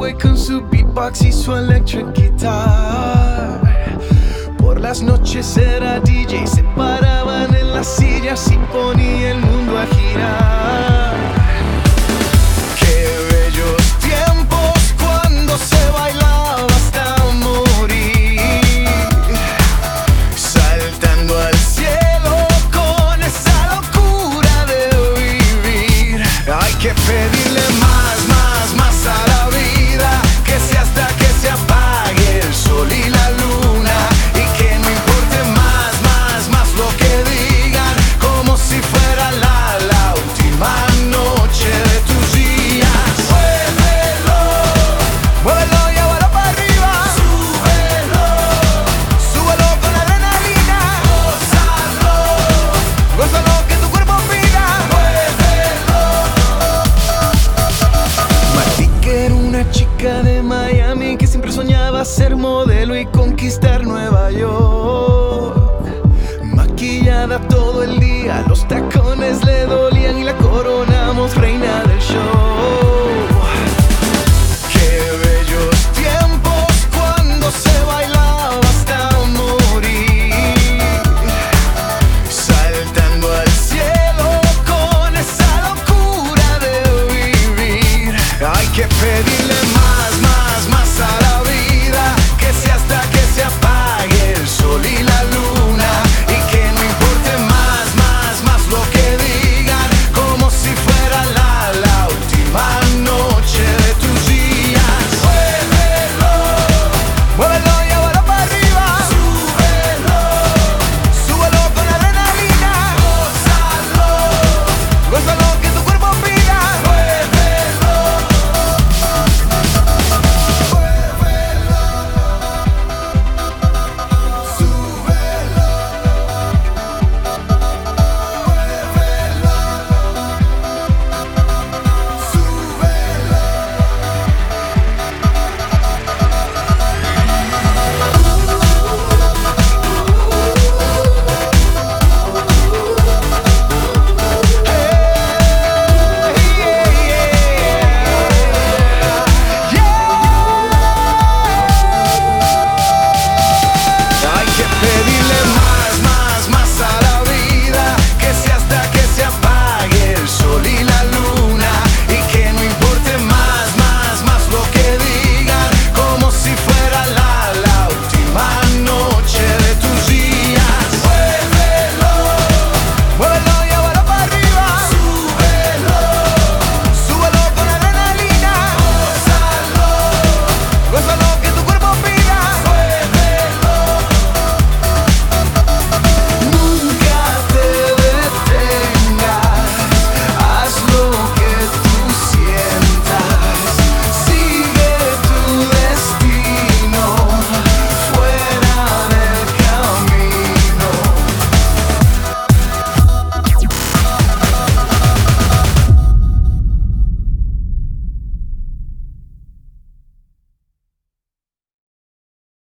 boy con su beatbox y su electric guitar. Por las noches era DJ, se paraban en las sillas y ponía el mundo a girar. Qué bellos tiempos cuando se bailaba hasta morir, saltando al cielo con esa locura de vivir. Hay que pedirle más, más, más a la vida, que sea hasta que se apague el sol y la luna, y que no importe más, más, más lo que digan, como si fuera la última noche de tus días. Muévelo, muévelo y abuelo para arriba. Súbelo, súbelo con adrenalina. Gózalo, gózalo que tu cuerpo pida. Muévelo. Martica era una chica de Miami que siempre soñaba ser modelo y conquistar Nueva York. Maquillada todo el día, los tacones le